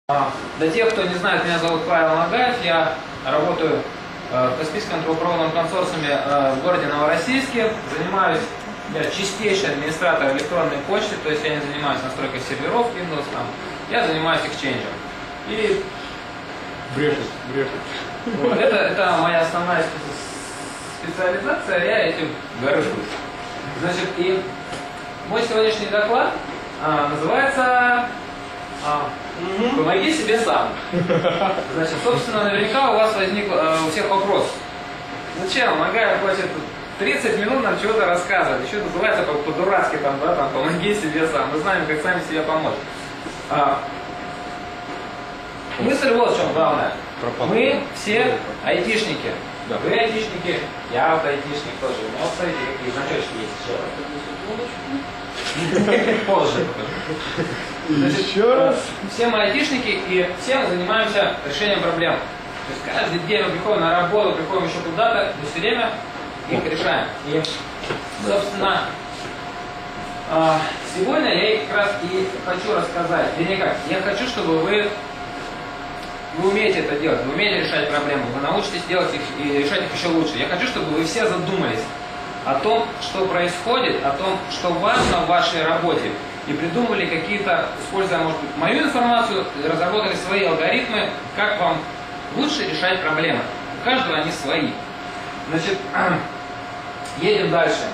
Для тех, кто не знает, меня зовут Павел Нагаев, я работаю в Каспийском трубопроводном консорциуме в городе Новороссийске. Занимаюсь, я чистейший администратор электронной почты, то есть я не занимаюсь настройкой серверов Windows, я занимаюсь эксченджем. И брешет. Вот, это моя основная специализация, я этим горжусь. Значит, и мой сегодняшний доклад называется «Помоги себе сам». Значит, собственно, наверняка у вас возник у всех вопрос. Зачем Нагаев хочет 30 минут нам чего-то рассказывать? Еще это называется по-дурацки, там, «Помоги себе сам». Мы знаем, как сами себе помочь. Мысль вот в чем главная. Мы все айтишники. Да. Вы айтишники, я вот айтишник тоже. У меня, смотрите, какие значочки есть еще. Позже. Значит, Еще раз. все мы айтишники, и все мы занимаемся решением проблем. То есть каждый день мы приходим на работу, приходим еще куда-то, мы все время их решаем. И, собственно, сегодня я как раз и хочу рассказать. Вернее как, я хочу, чтобы вы умеете это делать, вы умеете решать проблемы, вы научитесь делать их и решать их еще лучше. Я хочу, чтобы вы все задумались о том, что происходит, о том, что важно в вашей работе, и придумали какие-то, используя, может быть, мою информацию, разработали свои алгоритмы, как вам лучше решать проблемы. У каждого они свои. Значит, едем дальше.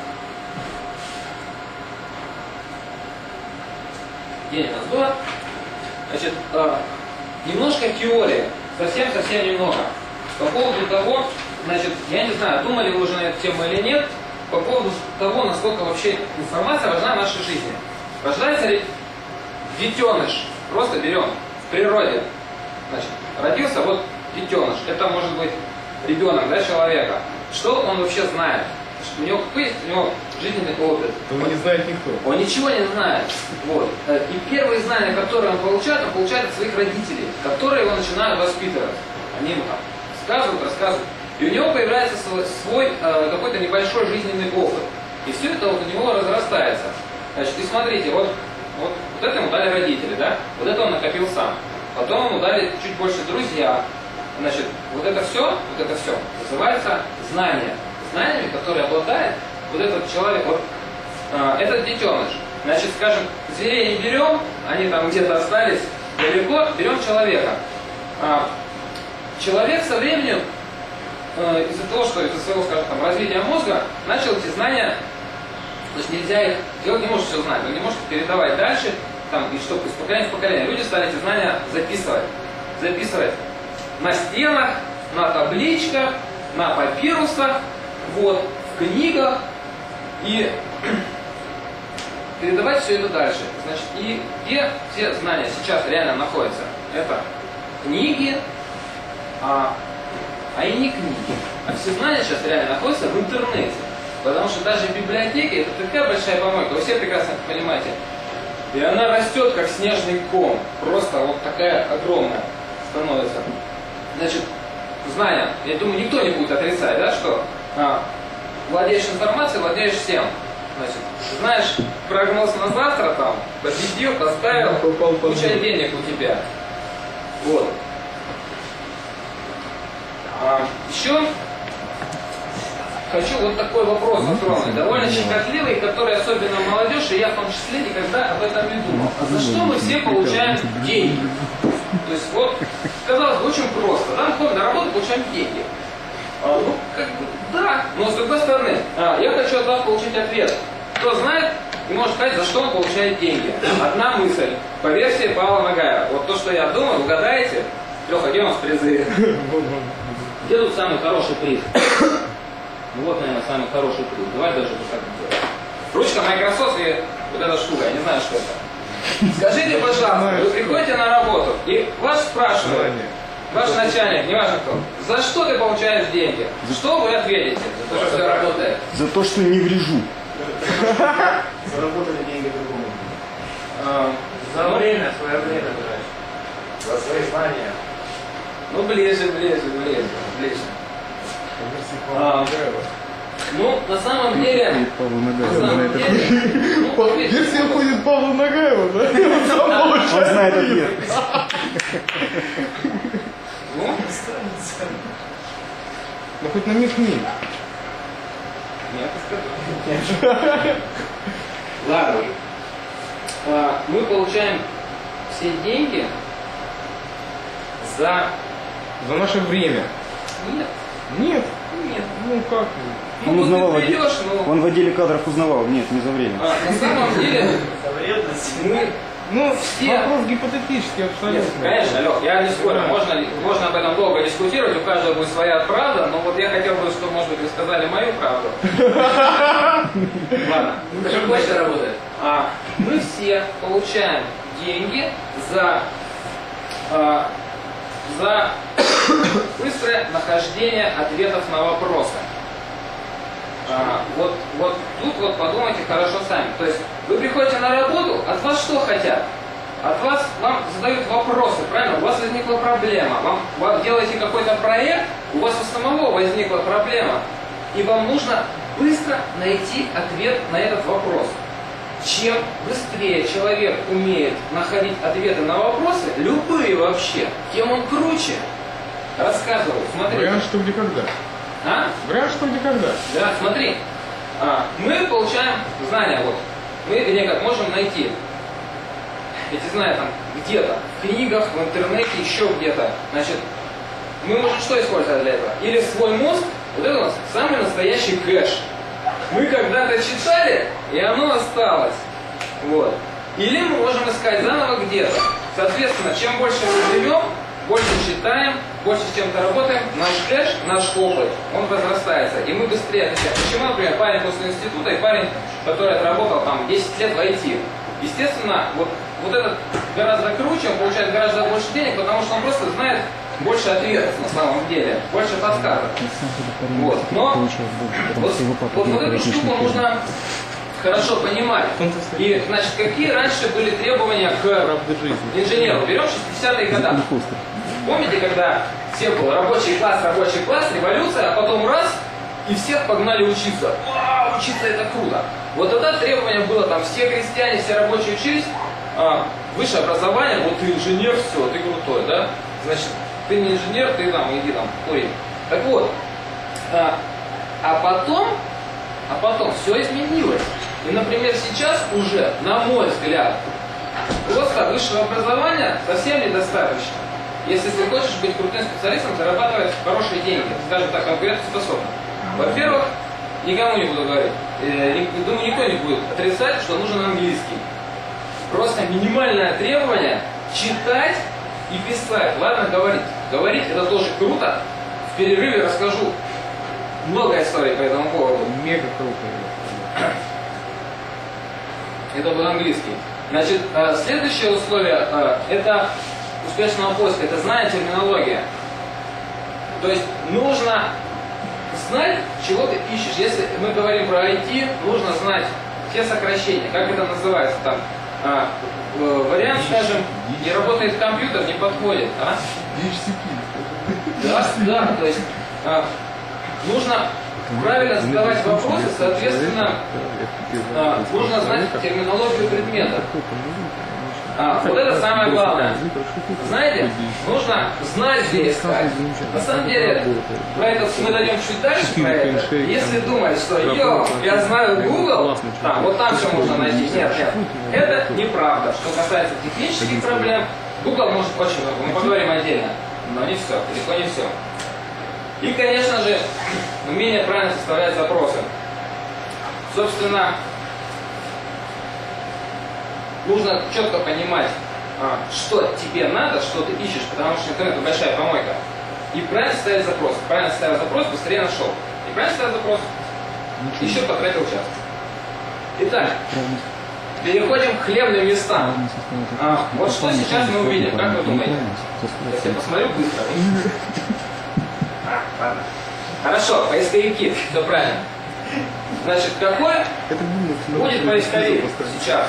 День у нас было. Значит, немножко теории, совсем немного. По поводу того, значит, я не знаю, думали вы уже на эту тему или нет, по поводу того, насколько вообще информация важна в нашей жизни. Рождается ли детеныш? Просто берем в природе. Значит, родился вот детеныш. Это может быть ребенок, да, человека. Что он вообще знает? У него какой есть у него жизненный опыт? Его не знает никто. Он ничего не знает. Вот. И первые знания, которые он получает от своих родителей, которые его начинают воспитывать. Они ему там сказывают, рассказывают. И у него появляется свой какой-то небольшой жизненный опыт. И все это вот у него разрастается. Значит, и смотрите, вот это ему дали родители, да? Вот это он накопил сам. Потом ему дали чуть больше друзья. Значит, вот это все называется знания. Знаниями, которые обладает вот этот человек, вот этот детеныш. Значит, скажем, зверей не берем, они там где-то остались далеко, берем человека. Человек со временем, из-за того, что из-за своего, скажем, там, развития мозга, начал эти знания, то есть нельзя их, делать не может все знать, он не может передавать дальше, там, и чтобы из поколения в поколение. Люди стали эти знания записывать на стенах, на табличках, на папирусах, вот, в книгах, и передавать все это дальше. Значит, и где все знания сейчас реально находятся? Это книги, и не книги. А все знания сейчас реально находятся в интернете. Потому что даже библиотеки это такая большая помойка, вы все прекрасно это понимаете. И она растет как снежный ком. Просто вот такая огромная становится. Значит, знания, я думаю, никто не будет отрицать, да, что владеешь информацией, владеешь всем. Значит, знаешь прогноз на завтра, там, победил, поставил, куча денег у тебя. Вот. Еще хочу вот такой вопрос затронуть, довольно щекотливый, который особенно молодежь, и я в том числе никогда об этом не думал. А за что мы все получаем деньги? То есть вот, казалось бы, очень просто. Да, мы ходим на работу, получаем деньги. Ну, как бы, да, но с другой стороны, я хочу от вас получить ответ. Кто знает и может сказать, за что он получает деньги? Одна мысль, по версии Павла Нагаева. Вот то, что я думаю, угадаете? Леха, где у нас призы? Где тут самый хороший приз? Ну вот, наверное, самый хороший приз. Давай даже вот так сделаем. Ручка Microsoft и вот эта штука, я не знаю, что это. Скажите, пожалуйста, вы приходите на работу, и вас спрашивают, ваш начальник, неважно кто, за что ты получаешь деньги? Что вы ответите? За то, что все работает? За то, что не врежу. Заработали деньги другому. За время, свое время тратишь. За свои знания. Ну, ближе. Ну, на самом деле... Версия ходит Павла Нагаева, да? Он знает ответ. Ну, Ну хоть намекни. нет, ладно. Мы получаем все деньги за... За наше время. Нет, Нет. нет. Ну как? Ну, Он вот узнавал, ты придешь, но... он в отделе кадров узнавал. Нет, не за время. На самом деле, мы Ну, все... вопрос гипотетический Нет, абсолютно. конечно, Лёх, я не спорю, Да. можно об этом долго дискутировать, у каждого будет своя правда, но вот я хотел бы, чтобы, может быть, вы сказали мою правду. Ладно. Как почта работает? Мы все получаем деньги за быстрое нахождение ответов на вопросы. Вот тут вот подумайте хорошо сами. То есть вы приходите на работу, от вас что хотят? Вам задают вопросы, правильно? У вас возникла проблема, вы делаете какой-то проект, у вас у самого возникла проблема, и вам нужно быстро найти ответ на этот вопрос. Чем быстрее человек умеет находить ответы на вопросы, любые вообще, тем он круче. Рассказываю, смотрите. Вариант что где когда. Вариант что где когда. Да, смотри. Мы получаем знания, вот. Мы, вернее, как можем найти эти знания там где-то, в книгах, в интернете, еще где-то. Значит, мы можем что использовать для этого? Или свой мозг, вот это у нас самый настоящий кэш. Мы когда-то читали, и оно осталось. Вот. Или мы можем искать заново где-то. Соответственно, чем больше мы живем, больше читаем, больше с чем-то работаем, наш кэш, наш опыт, он возрастается. И мы быстрее отвечаем. Почему, например, парень после института и парень, который отработал там 10 лет в IT, естественно, вот этот гораздо круче, он получает гораздо больше денег, потому что он просто знает больше ответов на самом деле, больше подсказок. Вот. Но вот эту штуку нужно хорошо понимать. И, значит, какие раньше были требования к инженеру? Берем 60-е годы. Помните, когда все был рабочий класс, революция, а потом раз, и всех погнали учиться. Вау, учиться это круто. Вот тогда требование было, там все крестьяне, все рабочие учились, высшее образование, вот ты инженер, все, ты крутой, да? Значит, ты не инженер, ты там, иди там, кури. Так вот, а потом все изменилось. И, например, сейчас уже, на мой взгляд, просто высшего образования совсем недостаточно. Если ты хочешь быть крутым специалистом, зарабатывать хорошие деньги, скажем так, конкурентоспособно. Во-первых, никому не буду говорить, думаю, никто не будет отрицать, что нужен английский. Просто минимальное требование читать и писать. Ладно, говорить. Говорить это тоже круто. В перерыве расскажу много историй по этому поводу. Мега круто. Это был английский. Значит, следующее условие это успешного поиска, это знание терминологии. То есть нужно знать, чего ты ищешь. Если мы говорим про IT, нужно знать все сокращения, как это называется там. Вариант, скажем, не работает компьютер, не подходит. Да, то есть нужно правильно задавать вопросы, соответственно, нужно знать терминологию предмета. Вот это самое главное. Знаете, нужно знать, где искать. На самом деле, про это мы дойдем чуть дальше про это. Если думать, что я знаю Google, вот там все можно найти. Нет. Это неправда. Что касается технических проблем, Google может очень много. Мы поговорим отдельно. Но не все, далеко не все. И, конечно же, умение правильно составлять запросы. Собственно, нужно четко понимать, что тебе надо, что ты ищешь, потому что интернет большая помойка. И правильно ставить запрос. Правильно ставил запрос, быстрее нашел. И правильно ставил запрос, еще потратил час. Итак, переходим к хлебным местам. Вот что сейчас мы увидим, как вы думаете? Сейчас я посмотрю быстро. Ладно. Хорошо, поисковики, все правильно. Значит, какой будет поисковик сейчас?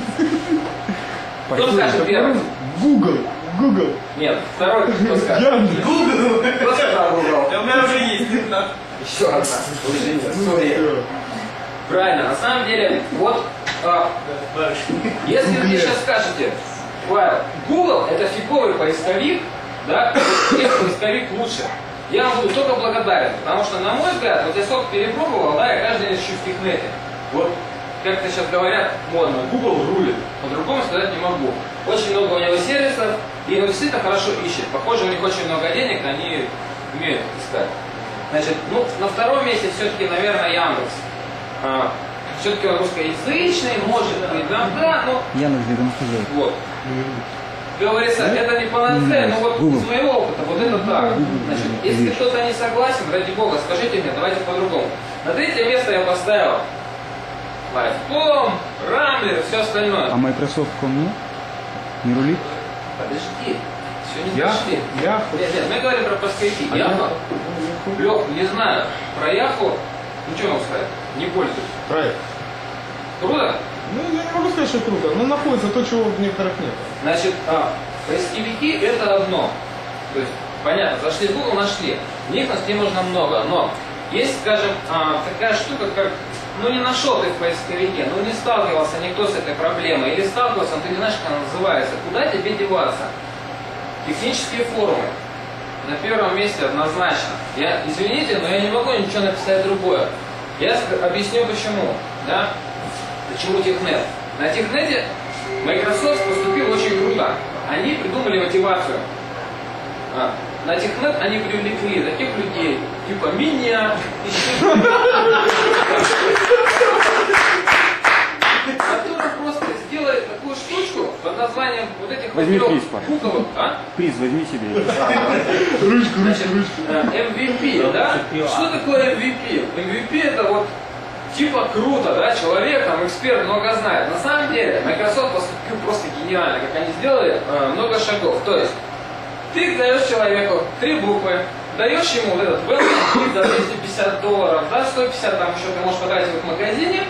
Кто скажет первый? Google. Нет, второй кто скажет? Google. Кто сказал Google? У меня уже есть. Еще одна. Уже нет, сори. Правильно, на самом деле, вот, если вы сейчас скажете, файл. Google это фиговый поисковик, да, есть поисковик лучше. Я вам буду только благодарен, потому что, на мой взгляд, вот я сколько перепробовал, да, я каждый день ищу в Тикнете. Вот, как-то сейчас говорят, модно, Google рулит, по-другому сказать не могу. Очень много у него сервисов, и он действительно хорошо ищет. Похоже, у них очень много денег, они умеют искать. Значит, ну, на втором месте все-таки, наверное, Яндекс. Все-таки он русскоязычный, может быть, да, но... Яндекс где там сказать. Вот. Говорится, это не панацея, но вот из моего опыта, вот это так. Значит, если кто-то не согласен, ради бога, скажите мне, давайте по-другому. На третье место я поставил Лайфком, Рамблер, все остальное. А Microsoft кому? Не рулит? Подожди, все не дошли. Нет, мы говорим про поисковики. Яху, Лех, не знаю, про Яху, ну что могу сказать, не пользуюсь. Проект. Круто? Ну, я не могу сказать, что круто, но находится то, чего в некоторых нет. Значит, поисковики это одно. То есть, понятно, зашли в Google, нашли. Вникнуть не нужно много, но есть, скажем, такая штука, как, ну не нашел ты в поисковике, ну не сталкивался никто с этой проблемой, или сталкивался, но ты не знаешь, как она называется. Куда тебе деваться? Технические форумы. На первом месте однозначно. Извините, но я не могу ничего написать другое. Я объясню почему. Да? Почему Тикнет? На Тикнете Microsoft поступил очень круто. Они придумали мотивацию. На Тикнет они привлекли таких людей, типа меня, которые просто сделали такую штучку под названием вот этих Возьми вот приз, Паша. буквок. Приз возьми себе. Ручку. MVP, да? Что такое MVP? MVP это вот типа круто, да, человек, там, эксперт много знает. На самом деле, Microsoft поступил просто гениально, как они сделали много шагов. То есть, ты даешь человеку 3 буквы, даешь ему вот этот welcome за $250, да, 150 там еще ты можешь потратить в магазине,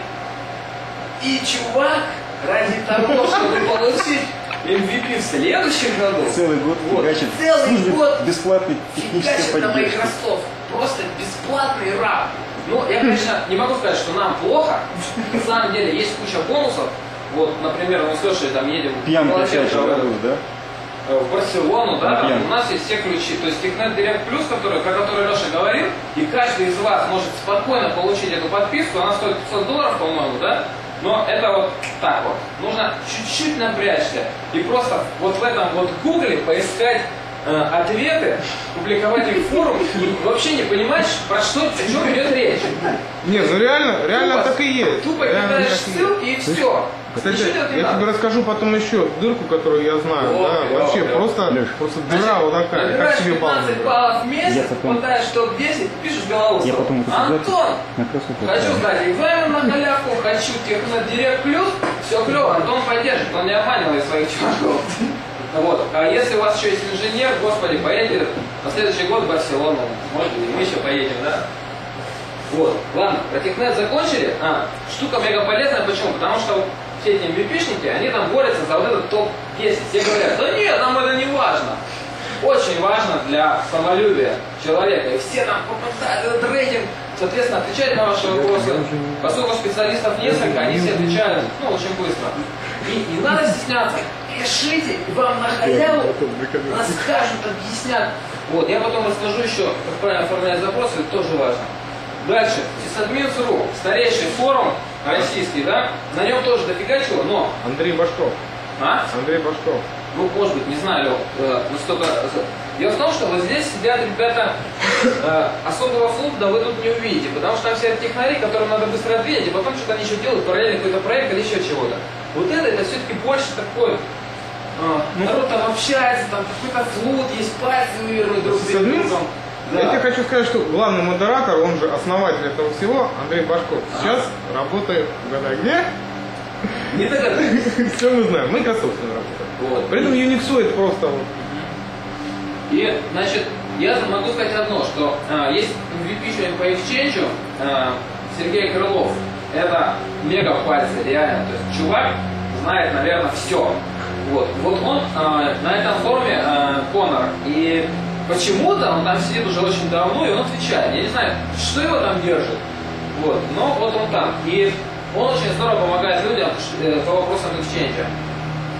и чувак, ради того, чтобы получить MVP в следующем году, Целый год вот, фигачит. целый Службе год бесплатной технической фигачит на поддержки. Microsoft. Просто бесплатный раб. Ну, я, конечно, не могу сказать, что нам плохо. На самом деле, есть куча бонусов. Вот, например, мы с Лешей там едем Пьянка Молодец, всякая, да? в Барселону, да, там Пьянка. у нас есть все ключи. То есть Тикнет Direct Plus, про который Леша говорил, и каждый из вас может спокойно получить эту подписку. Она стоит $500, по-моему, да? Но это вот так вот. Нужно чуть-чуть напрячься. И просто вот в этом вот гугле поискать ответы, публиковать их в форум и вообще не понимать, про что, о чем идет речь. Не, ну реально Тупо- так и есть. Тупо Реально кидаешь так и есть. ссылки и все. Кстати, я тебе расскажу потом еще дырку, которую я знаю. Да, вообще просто дыра вот такая, как Набираешь себе 15 баллов в месяц, Я потом- хватаешь топ-10, пишешь голову. Я потом это Антон, на кроссовок хочу отправлю. сдать экзамен на халявку, хочу Тикнет Direct Plus, все клево, Антон поддержит, он не обманывает своих чуваков. Вот. А если у вас еще есть инженер, господи, поедет на следующий год в Барселону, может быть, мы еще поедем, да? Вот, ладно, про Тикнет закончили. Штука мега полезная, почему? Потому что вот все эти MVP-шники, они там борются за вот этот топ-10. Все говорят, да нет, нам это не важно. Очень важно для самолюбия человека. И все там попадают в этот рейтинг, соответственно, отвечают на ваши вопросы. Поскольку специалистов несколько, они все отвечают, ну, очень быстро. И не надо стесняться. Пишите, и вам на халяву расскажут, объяснят. Вот, я потом расскажу еще, как правильно оформлять запросы, это тоже важно. Дальше, sysadmins.ru, старейший форум российский, да, на нем тоже дофига чего, но... Андрей Башков. Андрей Башков. Ну, может быть, не знаю, Лёв, настолько... Дело в том, что вот здесь сидят ребята, особого флупда вы тут не увидите, потому что там все технари, которым надо быстро ответить, и потом что-то они еще делают, параллельно какой-то проект или еще чего-то. Вот это все-таки больше такой... народ там общается, там какой-то флут, есть пальцы вывернуть друг перед другом. Я тебе хочу сказать, что главный модератор, он же основатель этого всего, Андрей Башков, сейчас работает, угадай где? Не догадайся. Все мы знаем, Microsoft он работает. Вот. При этом Unix это просто вот. И, значит, я могу сказать одно, что есть MVP по Exchange, Сергей Крылов, это мега пальцы, реально, то есть чувак знает, наверное, все. Вот он на этом форуме Конор, и почему-то он там сидит уже очень давно, и он отвечает. Я не знаю, что его там держит, вот, но вот он там. И он очень здорово помогает людям по вопросам Exchange.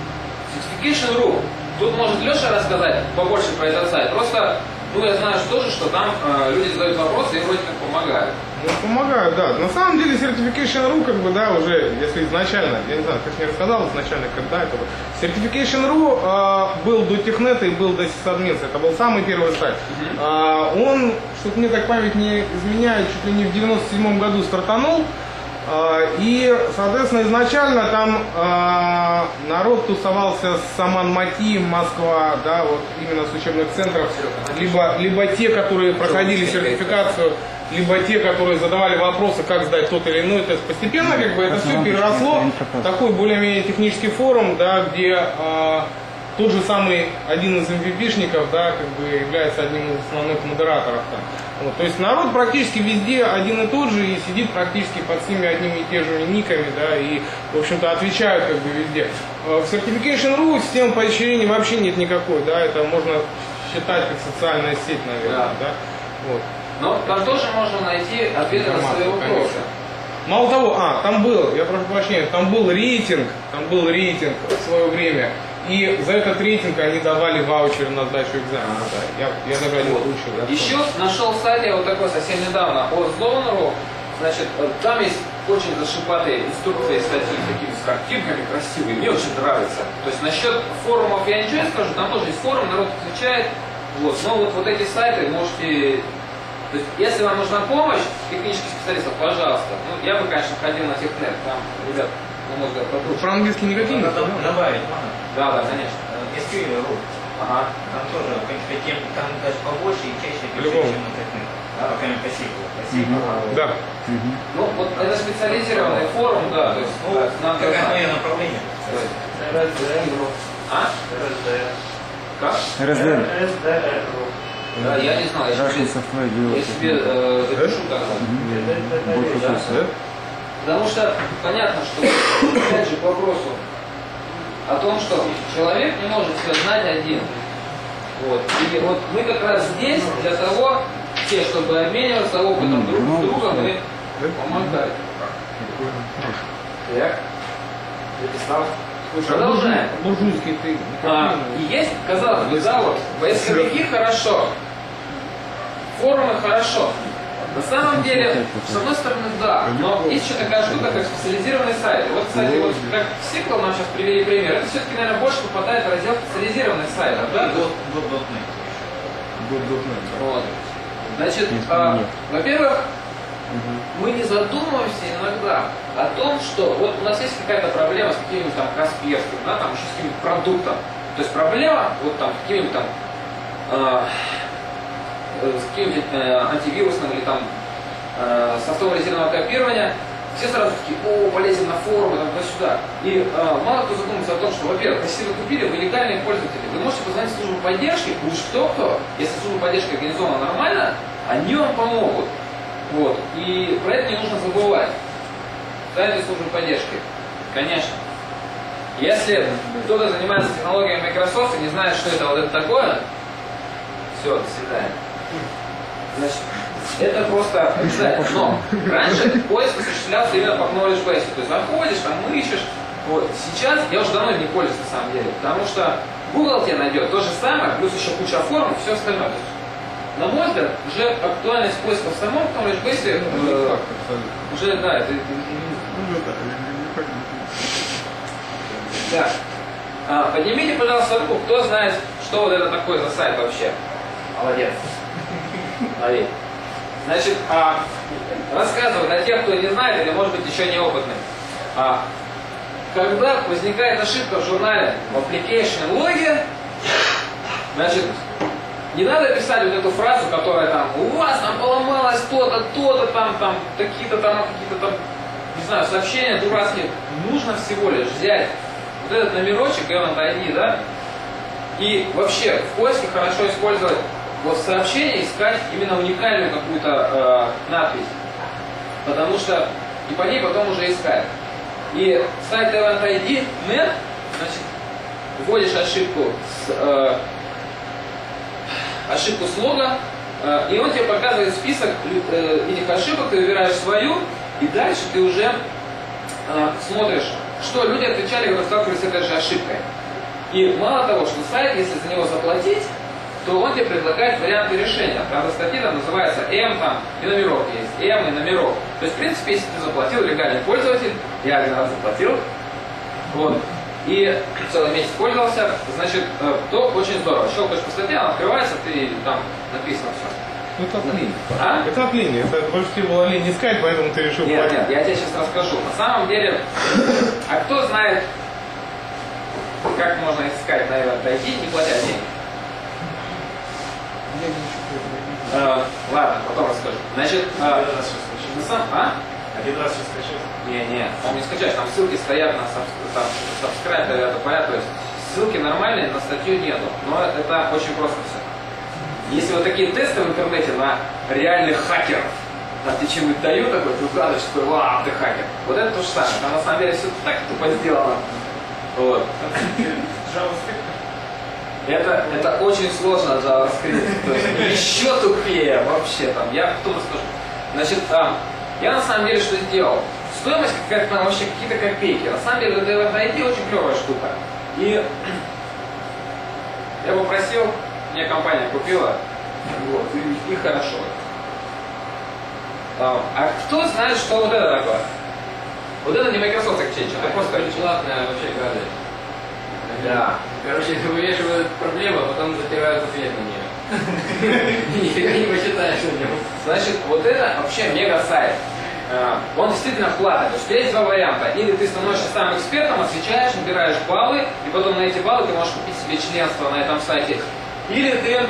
Certification.ru. Тут может Леша рассказать побольше про этот сайт. Просто, ну, я знаю тоже, что там люди задают вопросы и вроде как помогают. Ну, помогают, да. На самом деле Certification.ru, как бы, да, уже, если изначально, я не знаю, ты же не рассказал изначально, когда это было. Certification.ru был до Технета и был до Sysadmins. Это был самый первый сайт. Он, что-то мне так память не изменяет, чуть ли не в 97 году стартанул. И, соответственно, изначально там народ тусовался с Саман-Мати, Москва, да, вот именно с учебных центров, либо те, которые проходили сертификацию, либо те, которые задавали вопросы, как сдать тот или иной тест. Постепенно, как бы, это все переросло в такой более-менее технический форум, да, где тот же самый один из MVP-шников, да, как бы является одним из основных модераторов там. Вот, то есть народ практически везде один и тот же и сидит практически под всеми одними и те же никами, да, и, в общем-то, отвечают как бы везде. В Certification.ru системы поощрений вообще нет никакой, да, это можно считать как социальная сеть, наверное, да. Вот. Но там тоже можно найти ответы на свои вопросы. Мало того, там был, я прошу прощения, там был рейтинг в свое время. И за этот рейтинг они давали ваучер на сдачу экзамена. Да. Я даже один получил. Еще нашел сайт, я вот такой совсем недавно, от Zone.ru. Значит, там есть очень зашибатые инструкции, статьи такими с картинками красивые, мне очень нравится. То есть насчет форумов я ничего не скажу, там тоже есть форум, народ отвечает. Вот. Но вот эти сайты можете... То есть, если вам нужна помощь технических специалистов, пожалуйста. Ну, я бы, конечно, ходил на Технет, там, ребят, на мой взгляд, подольше. Про-английский негативный? Добавить можно? Да, конечно. SQL.ru. Ага. Там тоже, в принципе, тем, там даже побольше и чаще пишут, По-любому. чем на Технет. Да, по крайней мере, по SQL. Да. Ну, вот это специализированный форум, да, то есть, Ну, надо какое знать. мое направление? А? Как? РСДН. Да, я не знал, я Russian себе, Software я Development. себе запишу тогда. Больше курса, да? Потому что понятно, что, опять же, к вопросу о том, что человек не может все знать один. Вот. И вот мы как раз здесь для того, чтобы обмениваться опытом друг с другом и помогать. Так. Записал. Продолжаем. Буржуйский ты. И есть, казалось бы, да, вот, поисковики хорошо, форумы хорошо. На самом деле, с одной стороны, да, но есть еще такая штука, как специализированные сайты. Вот, кстати, вот как Сиквел нам сейчас привели пример, это все-таки, наверное, больше попадает в раздел специализированных сайтов, да? Вот. Значит, во-первых, мы не задумываемся иногда о том, что вот у нас есть какая-то проблема с каким-нибудь там Касперским, да, там еще с каким-нибудь продуктом. То есть проблема вот там каким-нибудь там с каким-нибудь антивирусным или там софтом резервного копирования, все сразу такие, о, полезем на форумы, там, туда-сюда. И мало кто задумывается о том, что, во-первых, если вы купили, вы легальные пользователи, вы можете позвонить в службу поддержки, уж кто-кто, если служба поддержки организована нормально, они вам помогут. Вот. И про это не нужно забывать. Сайты службы поддержки. Конечно. Если кто-то занимается технологиями Microsoft и не знает, что это вот это такое, все, до свидания. Значит, это просто обязательно. Но раньше поиск осуществлялся именно по knowledge base. То есть заходишь, там ищешь. Вот. Сейчас я уже давно не пользуюсь на самом деле, потому что Google тебе найдет то же самое, плюс еще куча форумов и все остальное. На мой взгляд, уже актуальность поиска в самом knowledge base уже, да, это... Да. Поднимите, пожалуйста, руку, кто знает, что вот это такое за сайт вообще. Молодец. Смотри. Значит, рассказываю для тех, кто не знает или, может быть, еще неопытный. Когда возникает ошибка в журнале в application логе, значит, не надо писать вот эту фразу, которая там, у вас там поломалось то-то, то-то, там, какие-то там, не знаю, сообщения дурацкие. Нужно всего лишь взять вот этот номерочек, Government ID, да, и вообще в поиске хорошо использовать вот в сообщении, искать именно уникальную какую-то надпись, потому что и по ней потом уже искать. И сайт GovernmentID.net, значит, вводишь ошибку с лога, и он тебе показывает список этих ошибок, ты выбираешь свою, и дальше ты уже смотришь, что люди отвечали, когда сталкивались с этой же ошибкой. И мало того, что сайт, если за него заплатить, то он тебе предлагает варианты решения. Правда, статья там называется М, там и номерок есть, М и номерок. То есть, в принципе, если ты заплатил, легальный пользователь, я один раз заплатил, вот, и целый месяц пользовался, значит, то очень здорово. Щелкаешь по статье, она открывается, ты там написано все. Ну, это от линии. А? Это от линии. Это больше тебе было лень искать, поэтому ты решил Нет, платить. нет, я тебе сейчас расскажу. На самом деле, а кто знает, как можно искать, наверное, дойти, не платя денег? Ладно, потом расскажу. Значит, Один раз сейчас скачал. Не, там не скачаешь, там ссылки стоят на subscribe, это понятно, то есть ссылки нормальные, на статью нету, но это очень просто все. Если вот такие тесты в интернете на реальных хакеров, там тебе что-нибудь дают такой, ты указываешь, что вау, ты хакер. Вот это то же самое, там на самом деле все так тупо сделано. Вот. Это очень сложно JavaScript, то есть еще тупее вообще там, я потом расскажу. Значит, я на самом деле что сделал? Стоимость как там вообще какие-то копейки. На самом деле это ID очень клевая штука. И я попросил, мне компания купила, вот, и хорошо. А кто знает, что вот это такое? Вот это не Microsoft Exchange, это просто бесплатная вообще гадость. Да. Короче, вывешивают проблему, а потом затирают ответ на нее. Нифига не посчитаешь на нем. Значит, вот это вообще мега сайт. Он действительно платный. То есть у тебя есть два варианта. Или ты становишься самым экспертом, отвечаешь, набираешь баллы, и потом на эти баллы ты можешь купить себе членство на этом сайте. Или ты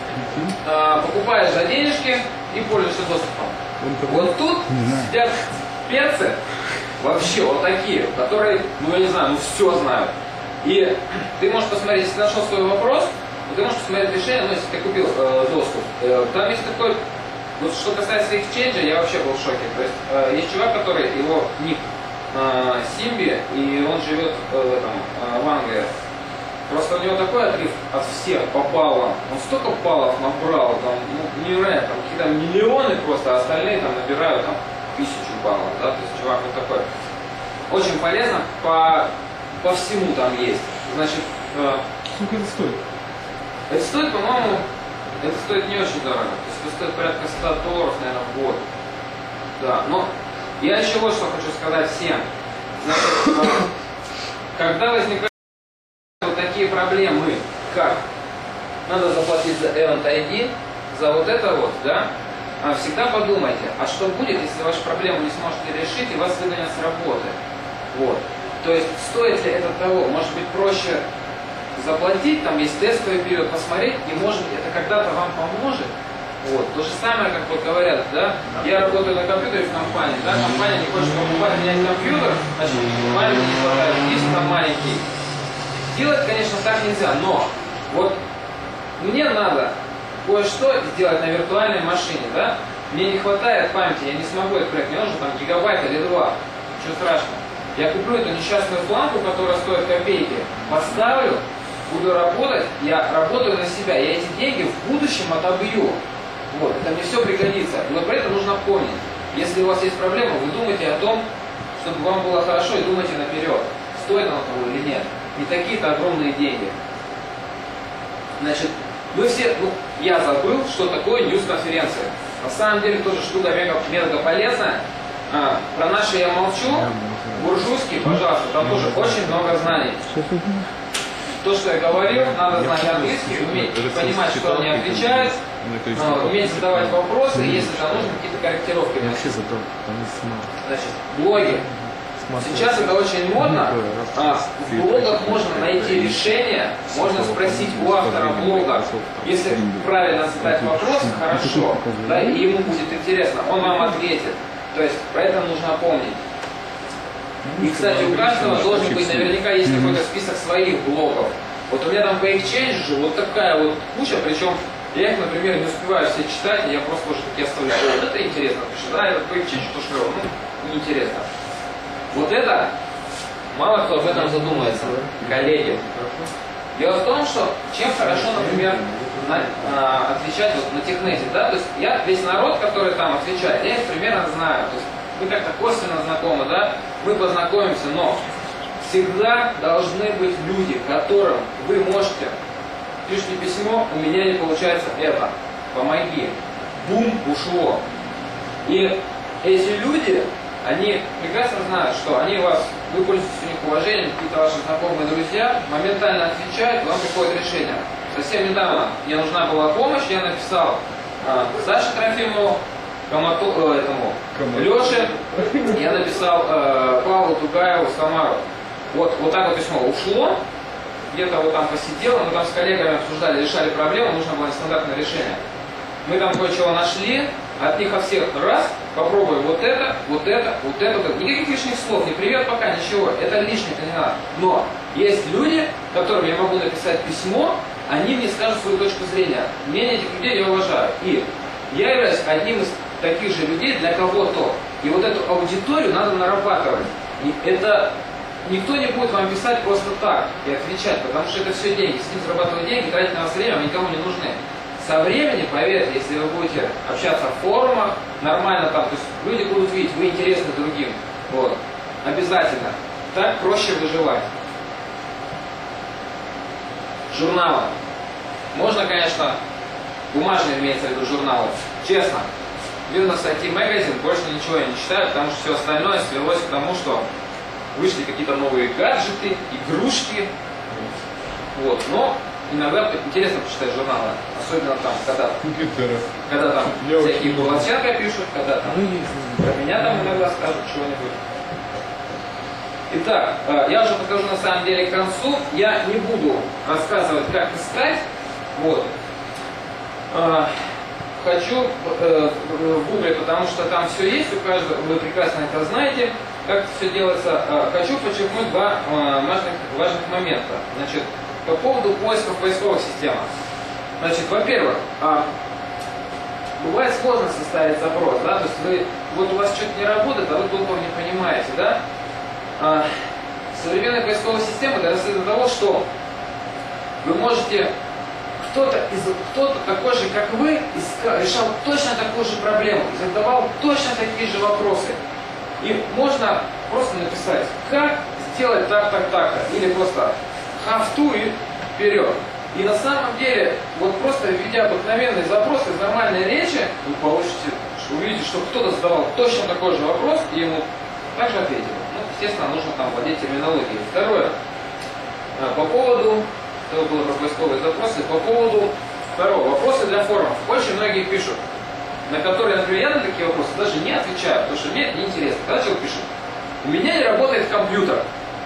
покупаешь за денежки и пользуешься доступом. Вот тут сидят перцы, вообще вот такие, которые, ну я не знаю, ну все знают. И ты можешь посмотреть, если нашел свой вопрос, то ты можешь посмотреть решение, ну если ты купил доступ. Там есть такой, вот что касается Exchange, я вообще был в шоке. То есть есть чувак, который, его ник Симби, и он живет в Англии. Просто у него такой отрыв от всех по баллам. Он столько баллов набрал, там, ну, невероятно, там какие-то миллионы просто, а остальные там набирают там 1000 баллов, да, то есть чувак вот такой. Очень полезно, по всему там есть. Значит, Сколько это стоит? это стоит, по-моему, это стоит не очень дорого. То есть это стоит порядка $100, наверное, в год. Да, но я еще вот что хочу сказать всем. Значит, когда возникают вот такие проблемы, как надо заплатить за Event ID, за вот это вот, да, всегда подумайте, а что будет, если вашу проблему не сможете решить и вас выгонят с работы. Вот. То есть стоит ли это того? Может быть проще заплатить, там есть тестовый период, посмотреть, и может быть это когда-то вам поможет. Вот. То же самое, как вот говорят, да, я работаю на компьютере в компании, да, компания не хочет покупать менять компьютер, значит, маленький не хватает, есть там маленький. Делать, конечно, так нельзя, но вот мне надо кое-что сделать на виртуальной машине, да, мне не хватает памяти, я не смогу это проект, мне нужно там гигабайт или 2, ничего страшного. Я куплю эту несчастную планку, которая стоит копейки, поставлю, буду работать, я работаю на себя, я эти деньги в будущем отобью. Вот, это мне все пригодится. И вот про это нужно помнить. Если у вас есть проблема, вы думайте о том, чтобы вам было хорошо, и думайте наперед, стоит оно того или нет. Не такие-то огромные деньги. Значит, мы все, ну, я забыл, что такое ньюс-конференция. На самом деле тоже штука мега полезная. Про наши я молчу. Буржуйский, пожалуйста, там тоже очень много знаний. То, что я говорил, надо знать английский, уметь понимать, что они отвечают, уметь задавать вопросы, если там нужны какие-то корректировки. Значит, блоги. Сейчас это очень модно. В блогах можно найти решение, можно спросить у автора блога, если правильно задать вопрос, хорошо, да, и ему будет интересно, он вам ответит. То есть про это нужно помнить. И, кстати, у каждого должен быть, наверняка есть какой-то список своих блогов. Вот у меня там по Exchange же вот такая вот куча, причем я их, например, не успеваю все читать, и я просто уже такие оставляю. Вот это интересно, пишет, да, это по Exchange, то что, ну, неинтересно. Вот это, мало кто об этом задумается, коллеги. Дело в том, что чем хорошо, например, отвечать вот на технете, да, то есть я весь народ, который там отвечает, я их примерно знаю, то есть мы как-то косвенно знакомы, да, мы познакомимся, но всегда должны быть люди, которым вы можете, пишите письмо, у меня не получается это, помоги. Бум, ушло. И эти люди, они прекрасно знают, что они вас, вы пользуетесь у них уважением, какие-то ваши знакомые друзья, моментально отвечают, вам приходит решение. Совсем недавно мне нужна была помощь, я написал Саше Трофимову, этому Леше, я написал Павлу Тугаеву, Самару. Вот так вот письмо ушло, где-то вот там посидело, мы там с коллегами обсуждали, решали проблему, нужно было нестандартное решение. Мы там кое-чего нашли, от них от всех раз, попробуем вот это. Никаких лишних слов, ни привет пока, ничего, это лишнее, это не надо. Но есть люди, которым я могу написать письмо, они мне скажут свою точку зрения. Мнение этих людей я уважаю. И я являюсь одним из таких же людей для кого-то. И вот эту аудиторию надо нарабатывать. И это никто не будет вам писать просто так и отвечать, потому что это все деньги. С ним зарабатывать деньги, тратить на вас время, вам никому не нужны. Со временем, поверьте, если вы будете общаться в форумах, нормально там, то есть люди будут видеть, вы интересны другим. Вот. Обязательно. Так проще выживать. Журналы. Можно, конечно, бумажные, имеется в виду журналы. Честно. Business IT Magazine больше ничего я не читаю, потому что все остальное свелось к тому, что вышли какие-то новые гаджеты, игрушки. Вот. Но иногда интересно почитать журналы. Особенно там, когда там всякие Булаченко пишут, когда там про меня там иногда скажут чего-нибудь. Итак, я уже покажу на самом деле к концу. Я не буду рассказывать, как искать. Вот. Хочу в Гугле, потому что там все есть, у каждого, вы прекрасно это знаете, как это все делается. Хочу подчеркнуть два важных момента. Значит, по поводу поиска в поисковых системах. Значит, во-первых, бывает сложно составить запрос, да, то есть вы, вот у вас что-то не работает, а вы толком не понимаете, да. Современная поисковая система дорастет до того, что вы можете, кто-то такой же, как вы, решал точно такую же проблему, задавал точно такие же вопросы. И можно просто написать, как сделать так-то, или просто have to и вперед. И на самом деле, вот просто введя обыкновенный запрос из нормальной речи, вы получите, увидите, что кто-то задавал точно такой же вопрос, и ему также ответили. Ну, естественно, нужно там владеть терминологией. Второе. По поводу, это было про поисковые запросы, по поводу второго. Вопросы для форумов. Очень многие пишут, на которые, например, я на такие вопросы даже не отвечаю, потому что мне неинтересно. Когда человек пишет, у меня не работает компьютер.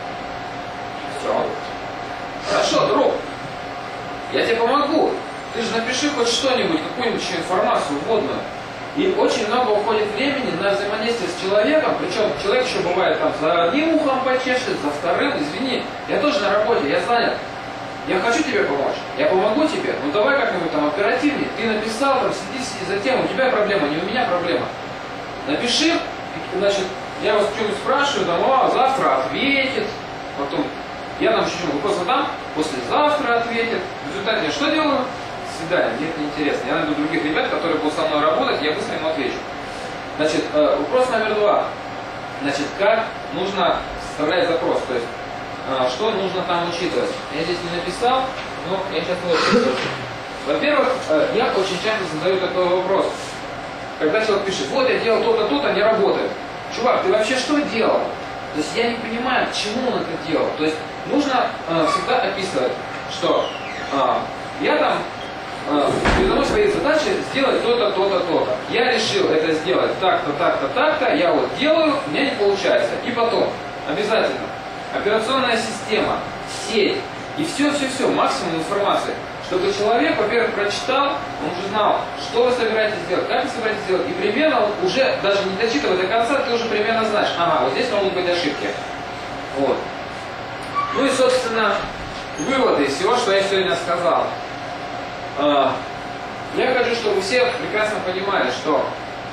Все. Хорошо, друг, я тебе помогу. Ты же напиши хоть что-нибудь, какую-нибудь еще информацию вводную. И очень много уходит времени на взаимодействие с человеком, причем человек еще бывает там за одним ухом почешет, за вторым, извини, я тоже на работе, я занят. Я хочу тебе помочь, я помогу тебе, ну давай как-нибудь там оперативнее. Ты написал, там сиди за тем, у тебя проблема, не у меня проблема. Напиши, значит, я вас что-нибудь спрашиваю, там, завтра ответит, потом я там еще вопрос задам, послезавтра ответит. В результате я что делаю? Свидание, мне это неинтересно. Я найду других ребят, которые будут со мной работать, я быстро ему отвечу. Значит, вопрос номер 2. Значит, как нужно составлять запрос, то есть, что нужно там учитывать. Я здесь не написал, но я сейчас выложу. Во-первых, я очень часто задаю такой вопрос. Когда человек пишет, вот я делал то-то, то-то, не работает. Чувак, ты вообще что делал? То есть я не понимаю, к чему он это делал. То есть нужно всегда описывать, что я там передо мной своей задачей сделать то-то, то-то, то-то. Я решил это сделать так-то, так-то, так-то, я вот делаю, у меня не получается. И потом, обязательно, операционная система, сеть, и все-все-все, максимум информации. Чтобы человек, во-первых, прочитал, он уже знал, что вы собираетесь делать, как вы собираетесь делать. И примерно, он уже, даже не дочитывая до конца, ты уже примерно знаешь, ага, вот здесь могут быть ошибки. Вот. Ну и, собственно, выводы из всего, что я сегодня сказал. Я хочу, чтобы все прекрасно понимали, что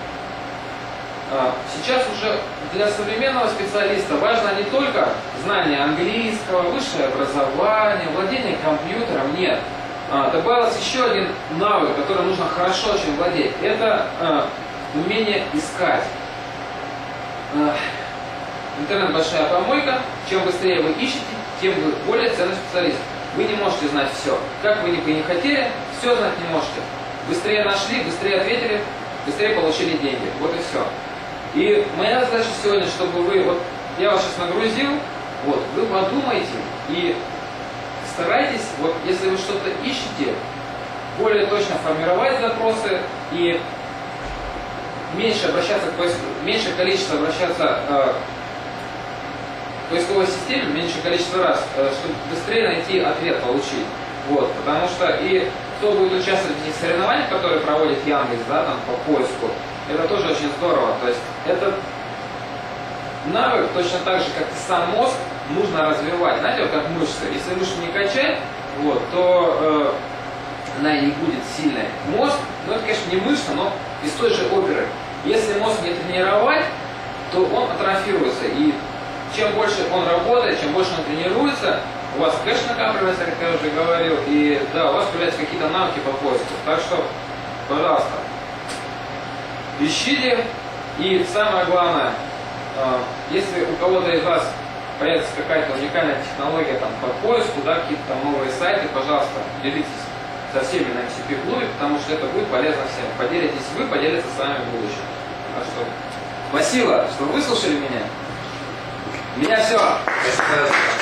сейчас уже для современного специалиста важно не только знание английского, высшее образование, владение компьютером, нет. Добавился еще один навык, который нужно хорошо очень владеть. Это умение искать. Интернет большая помойка. Чем быстрее вы ищете, тем вы более ценный специалист. Вы не можете знать все. Как вы не хотели, все знать не можете. Быстрее нашли, быстрее ответили, быстрее получили деньги. Вот и все. И моя задача сегодня, чтобы вы, вот я вас сейчас нагрузил, вот, вы подумайте и старайтесь, вот если вы что-то ищете, более точно формировать запросы и меньше обращаться, то есть меньше количество обращаться к поисковой системе, меньше количество раз, чтобы быстрее найти ответ, получить. Вот, потому что и кто будет участвовать в этих соревнованиях, которые проводит Яндекс, да, там по поиску, это тоже очень здорово. То есть этот навык точно так же, как и сам мозг, нужно развивать. Знаете, вот как мышцы. Если мышцу не качать, вот, то она не будет сильной. Мозг, ну это, конечно, не мышца, но из той же оперы. Если мозг не тренировать, то он атрофируется. И чем больше он работает, чем больше он тренируется, у вас кэш накапливается, как я уже говорил, и да, у вас появляются какие-то навыки по поиску. Так что, пожалуйста, ищите. И самое главное, если у кого-то из вас появится какая-то уникальная технология там, по поиску, да, какие-то там новые сайты, пожалуйста, делитесь со всеми на MCP клубе, потому что это будет полезно всем. Поделитесь вы, поделятся с вами в будущем. Так что спасибо, что выслушали меня. У меня все.